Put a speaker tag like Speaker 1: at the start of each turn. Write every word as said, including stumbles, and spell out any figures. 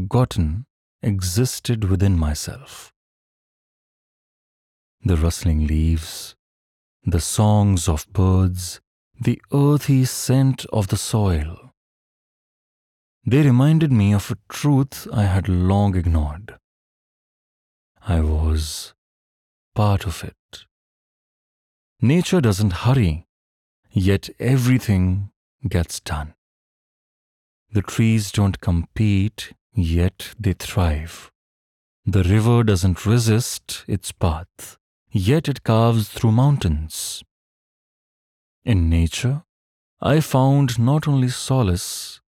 Speaker 1: forgotten existed within myself. The rustling leaves, the songs of birds, the earthy scent of the soil. They reminded me of a truth I had long ignored. I was part of it. Nature doesn't hurry, yet everything gets done. The trees don't compete, yet they thrive. The river doesn't resist its path, yet it carves through mountains. In nature, I found not only solace,